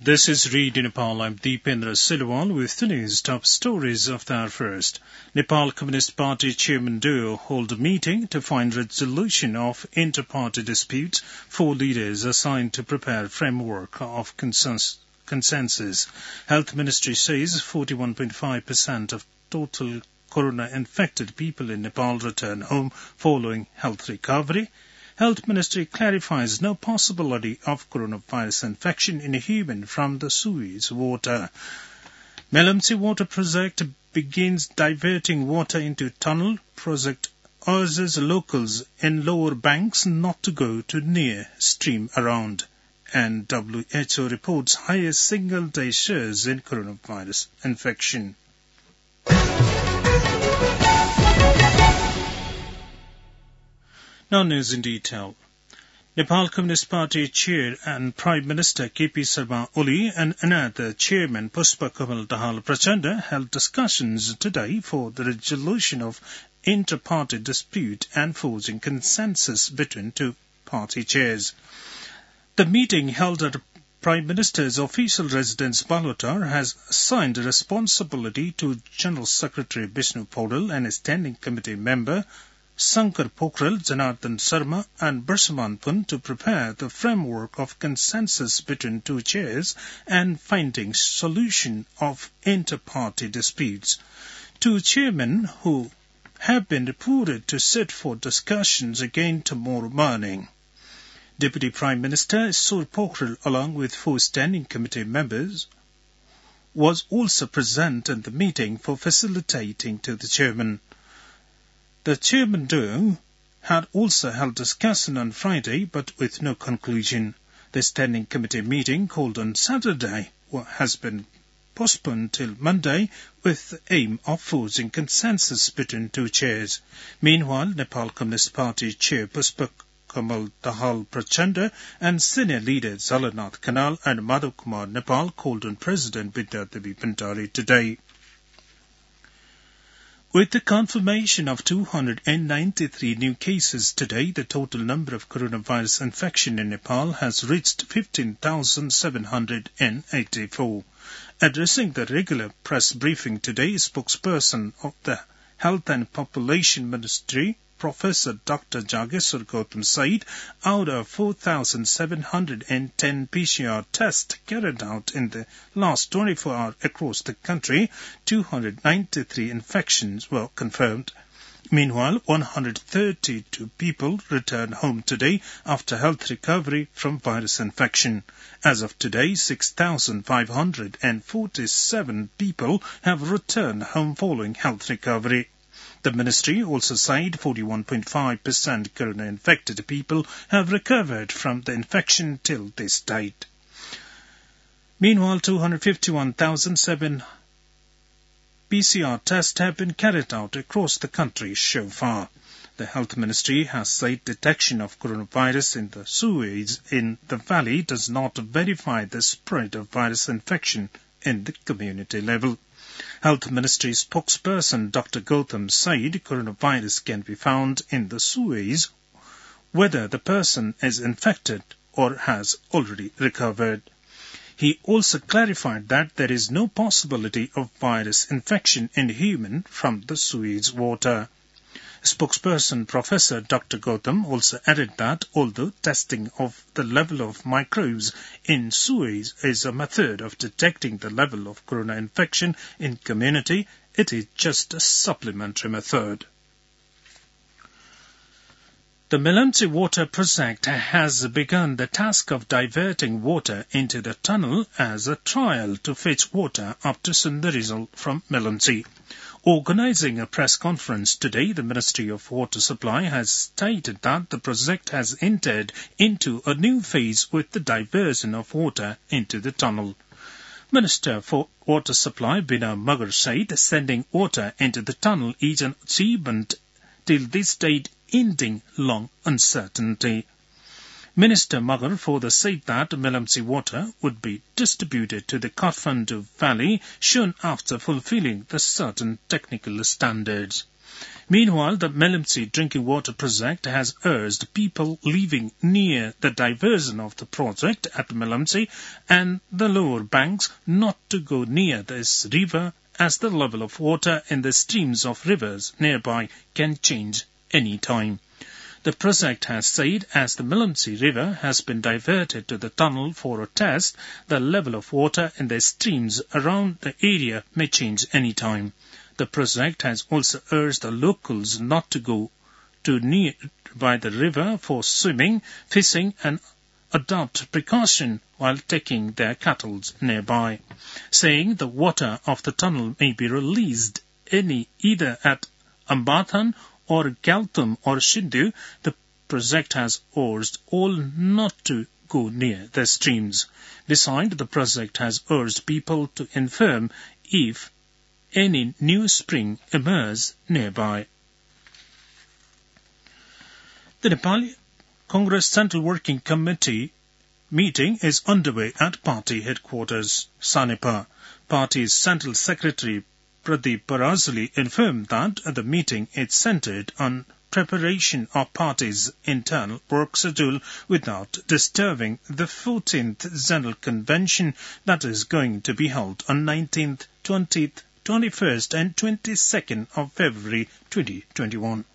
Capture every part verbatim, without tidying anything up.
This is Read in Nepal. I'm Deependra Silwal with today's top stories of the hour first. Nepal Communist Party Chairman Deo hold a meeting to find resolution of inter-party disputes. Four leaders assigned to prepare framework of consensus. consensus. Health Ministry says forty-one point five percent of total corona-infected people in Nepal return home following health recovery. Health Ministry clarifies no possibility of coronavirus infection in a human from the sewage water. Melamsi Water Project begins diverting water into tunnel. Project urges locals in lower banks not to go to near stream around. And W H O reports highest single-day shares in coronavirus infection. Now news in detail. Nepal Communist Party Chair and Prime Minister K P Sharma Oli and another Chairman Pushpa Kamal Dahal Prachanda held discussions today for the resolution of inter-party dispute and forging consensus between two party chairs. The meeting held at Prime Minister's official residence Balotar has assigned responsibility to General Secretary Vishnu Paudel and a standing committee member Sankar Pokhrel, Janardhan Sharma and Barsaman Pun to prepare the framework of consensus between two chairs and finding solution of inter-party disputes. Two chairmen who have been reported to sit for discussions again tomorrow morning. Deputy Prime Minister Sur Pokhrel, along with four standing committee members, was also present at the meeting for facilitating to the chairman. The chairman Deo had also held discussion on Friday, but with no conclusion. The standing committee meeting called on Saturday has been postponed till Monday with the aim of forging consensus between two chairs. Meanwhile, Nepal Communist Party Chair Pushpa Kamal Dahal Prachanda and senior leaders Zalanath Kanal and Madhav Kumar Nepal called on President Vidya Devi Bhandari today. With the confirmation of two hundred ninety-three new cases today, the total number of coronavirus infection in Nepal has reached fifteen thousand seven hundred eighty-four. Addressing the regular press briefing today, spokesperson of the Health and Population Ministry, Professor Doctor Jageshwar Gautam said, out of four thousand seven hundred ten P C R tests carried out in the last twenty-four hours across the country, two hundred ninety-three infections were confirmed. Meanwhile, one hundred thirty-two people returned home today after health recovery from virus infection. As of today, six thousand five hundred forty-seven people have returned home following health recovery. The ministry also said forty-one point five percent corona-infected people have recovered from the infection till this date. Meanwhile, two hundred fifty-one thousand seven P C R tests have been carried out across the country so far. The Health Ministry has said detection of coronavirus in the sewage in the valley does not verify the spread of virus infection in the community level. Health Ministry spokesperson Doctor Gautam said coronavirus can be found in the sewage whether the person is infected or has already recovered. He also clarified that there is no possibility of virus infection in human from the sewage water. Spokesperson Professor Doctor Gautam also added that although testing of the level of microbes in sewage is a method of detecting the level of corona infection in community, it is just a supplementary method. The Melamsi Water Project has begun the task of diverting water into the tunnel as a trial to fetch water up to Sundarizal from Melamsi. Organizing a press conference today, the Ministry of Water Supply has stated that the project has entered into a new phase with the diversion of water into the tunnel. Minister for Water Supply Bina Magar said sending water into the tunnel is an achievement till this date ending long uncertainty. Minister Magar further said that Melamsi water would be distributed to the Kathmandu Valley soon after fulfilling the certain technical standards. Meanwhile, the Melamsi drinking water project has urged people living near the diversion of the project at Melamsi and the lower banks not to go near this river, as the level of water in the streams of rivers nearby can change any time. The project has said as the Melamsi River has been diverted to the tunnel for a test, the level of water in the streams around the area may change any time. The project has also urged the locals not to go too near by the river for swimming, fishing and adopt precaution while taking their cattle nearby, saying the water of the tunnel may be released any either at Ambathan or Galtham or Sindhu. The project has urged all not to go near the streams. Besides, the project has urged people to inform if any new spring emerges nearby. The Nepali Congress Central Working Committee meeting is underway at party headquarters, Sanepa. Party's Central Secretary Pradeep Parasali informed that the meeting is centered on preparation of party's internal work schedule without disturbing the fourteenth General Convention that is going to be held on nineteenth, twentieth, twenty-first and twenty-second of February twenty twenty-one.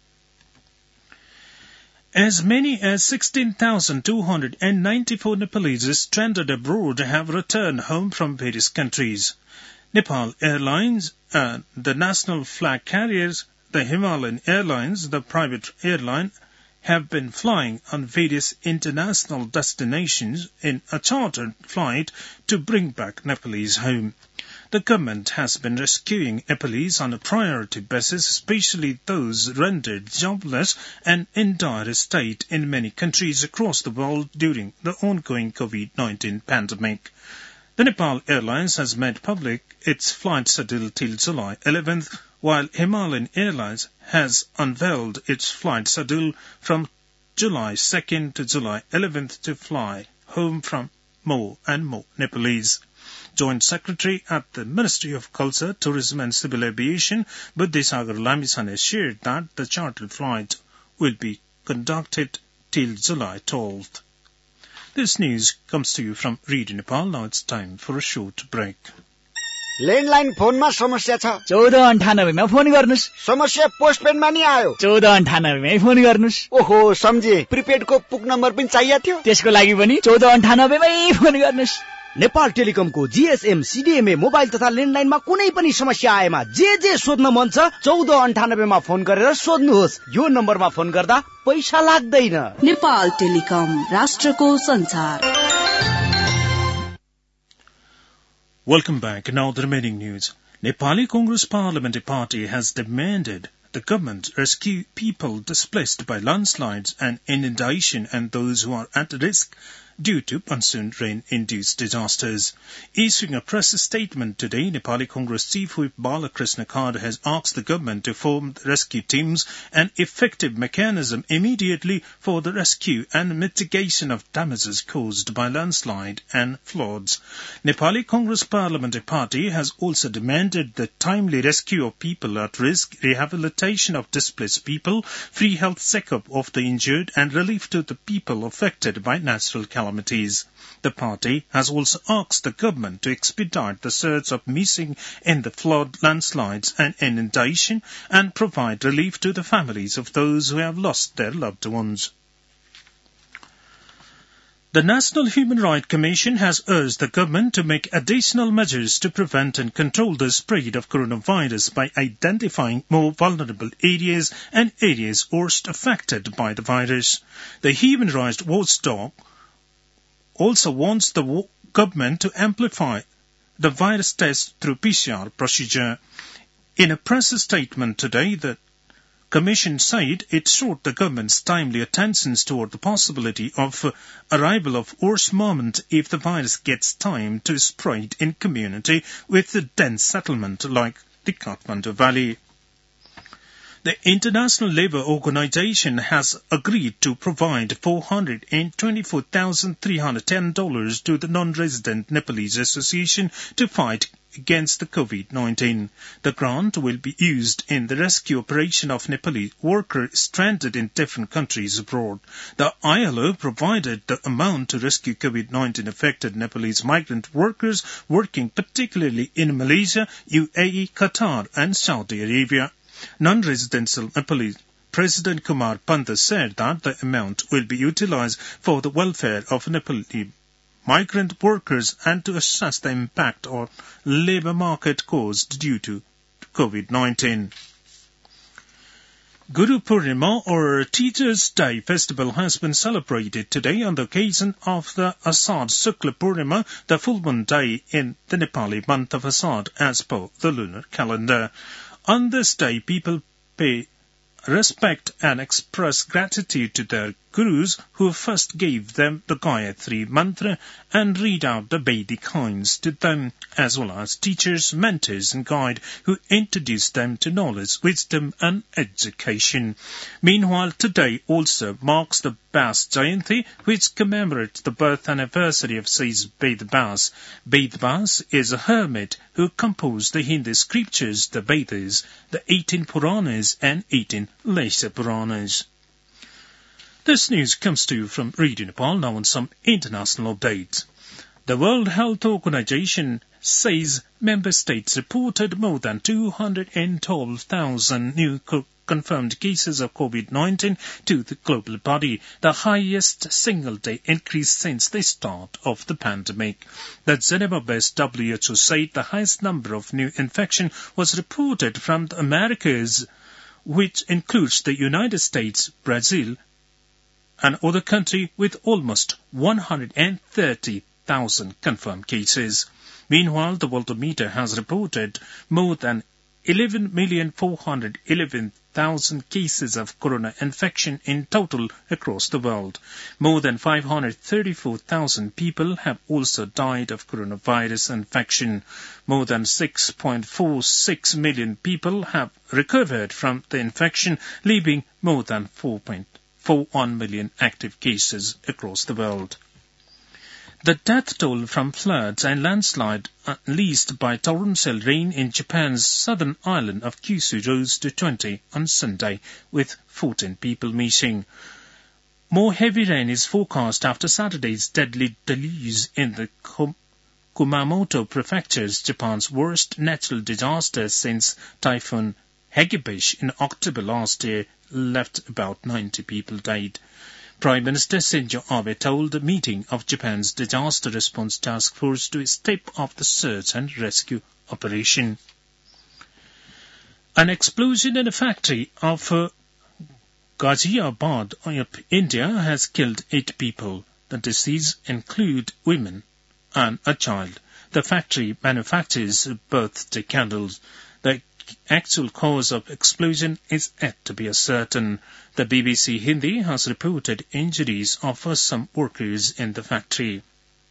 As many as sixteen thousand two hundred ninety-four Nepalese stranded abroad have returned home from various countries. Nepal Airlines, uh, the national flag carriers, the Himalayan Airlines, the private airline, have been flying on various international destinations in a chartered flight to bring back Nepalese home. The government has been rescuing Nepalese on a priority basis, especially those rendered jobless and in dire state in many countries across the world during the ongoing COVID nineteen pandemic. The Nepal Airlines has made public its flight schedule till July eleventh, while Himalayan Airlines has unveiled its flight schedule from July second to July eleventh to fly home from more and more Nepalese. Joint Secretary at the Ministry of Culture, Tourism and Civil Aviation, Buddhisagar Lamisan, has shared that the chartered flight will be conducted till July twelfth. This news comes to you from Radio Nepal. Now it's time for a short break. Landline फोनमा समस्या छ चौध अन्ठानब्बेमा phone गर्नुस्। समस्या पोस्टपेडमा नि आयो चौध अन्ठानब्बेमै फोन गर्नुस्। ओहो सम्झे, प्रिपेडको पुक नम्बर पनि चाहिएको थियो, त्यसको लागि पनि चौध अन्ठानब्बेमै फोन गर्नुस्। नेपाल टेलिकमको जीएसएम सीडीएमए मोबाइल तथा ल्यान्डलाइनमा कुनै पनि समस्या आएमा जे जे सोध्न मन छ चौध अन्ठानब्बेमा फोन गरेर सोध्नुहोस्। यो नम्बरमा फोन गर्दा पैसा लाग्दैन। नेपाल टेलिकम, राष्ट्रको संसार। Welcome back. Now the remaining news. Nepali Congress Parliamentary Party has demanded the government rescue people displaced by landslides and inundation and those who are at risk due to monsoon rain-induced disasters. Issuing a press statement today, Nepali Congress Chief Whip Balakrishna Khadge has asked the government to form rescue teams and effective mechanism immediately for the rescue and mitigation of damages caused by landslide and floods. Nepali Congress Parliamentary Party has also demanded the timely rescue of people at risk, rehabilitation of displaced people, free health check-up of the injured and relief to the people affected by natural calamities. The party has also asked the government to expedite the search of missing in the flood, landslides and inundation and provide relief to the families of those who have lost their loved ones. The National Human Rights Commission has urged the government to make additional measures to prevent and control the spread of coronavirus by identifying more vulnerable areas and areas worst affected by the virus. The Human Rights Watchdog also wants the government to amplify the virus test through P C R procedure. In a press statement today, the Commission said it sought the government's timely attention toward the possibility of uh, arrival of worst moment if the virus gets time to spread in community with a dense settlement like the Kathmandu Valley. The International Labour Organization has agreed to provide four hundred twenty-four thousand three hundred ten dollars to the non-resident Nepalese Association to fight against the COVID nineteen. The grant will be used in the rescue operation of Nepali workers stranded in different countries abroad. The I L O provided the amount to rescue COVID nineteen affected Nepalese migrant workers working particularly in Malaysia, U A E, Qatar and Saudi Arabia. Non-residential Nepalese President Kumar Panta said that the amount will be utilized for the welfare of Nepali migrant workers and to assess the impact on labour market caused due to COVID nineteen. Guru Purnima, or Teachers' Day festival, has been celebrated today on the occasion of the Asad Shukla Purnima, the full moon day in the Nepali month of Asad as per the lunar calendar. On this day, people pay respect and express gratitude to their gurus who first gave them the Gayatri mantra and read out the Vedic hymns to them, as well as teachers, mentors and guides who introduced them to knowledge, wisdom and education. Meanwhile, today also marks the Vyas Jayanti, which commemorates the birth anniversary of Sage Ved Vyas. Ved Vyas is a hermit who composed the Hindu scriptures, the Vedas, the eighteen Puranas and eighteen Lesha Puranas. This news comes to you from Radio Nepal. Now on some international updates. The World Health Organization says member states reported more than two hundred twelve thousand new co- confirmed cases of COVID nineteen to the global body, the highest single-day increase since the start of the pandemic. The Geneva-based W H O said the highest number of new infection was reported from the Americas, which includes the United States, Brazil, and other country with almost one hundred thirty thousand confirmed cases. Meanwhile, the Worldometer has reported more than eleven million four hundred eleven thousand cases of corona infection in total across the world. More than five hundred thirty-four thousand people have also died of coronavirus infection. More than six point four six million people have recovered from the infection, leaving more than four point four one million active cases across the world. The death toll from floods and landslide unleashed by torrential rain in Japan's southern island of Kyushu rose to twenty on Sunday, with fourteen people missing. More heavy rain is forecast after Saturday's deadly deluge in the Kumamoto Prefecture's Japan's worst natural disaster since Typhoon Hagibish in October last year left about ninety people died. Prime Minister Shinzo Abe told the meeting of Japan's Disaster Response Task Force to step up the search and rescue operation. An explosion in a factory of uh, Ghaziabad, India, has killed eight people. The deceased include women and a child. The factory manufactures birthday candles. The actual cause of explosion is yet to be ascertained. The B B C Hindi has reported injuries of some workers in the factory.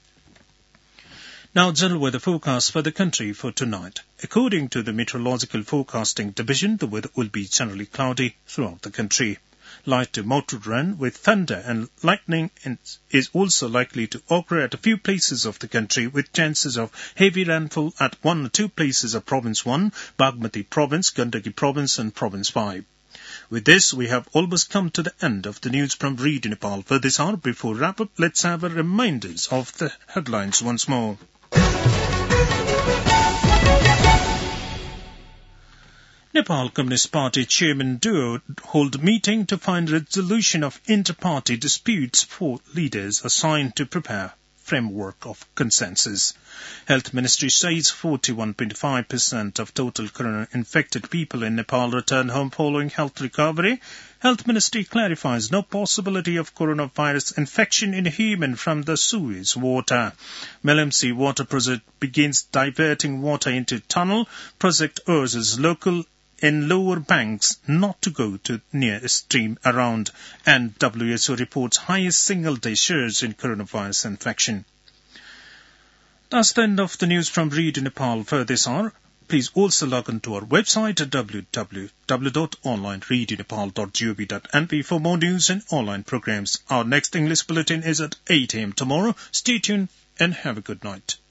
Now, general weather forecast for the country for tonight. According to the Meteorological Forecasting Division, the weather will be generally cloudy throughout the country. Light to moderate rain with thunder and lightning is also likely to occur at a few places of the country, with chances of heavy rainfall at one or two places of Province one, Bagmati Province, Gandaki Province and Province five. With this, we have almost come to the end of the news from Radio Nepal. For this hour, before wrap-up, let's have a reminders of the headlines once more. Nepal Communist Party Chairman duo hold meeting to find resolution of inter-party disputes for leaders assigned to prepare framework of consensus. Health Ministry says forty-one point five percent of total corona-infected people in Nepal return home following health recovery. Health Ministry clarifies no possibility of coronavirus infection in human from the sewage water. Melamsi Water Project begins diverting water into tunnel. Project urges local in lower banks not to go to near a stream around, and W H O reports highest single-day surge in coronavirus infection. That's the end of the news from Radio Nepal for this hour. Please also log on to our website at w w w dot online radio nepal dot gov dot n p for more news and online programs. Our next English bulletin is at eight a.m. tomorrow. Stay tuned and have a good night.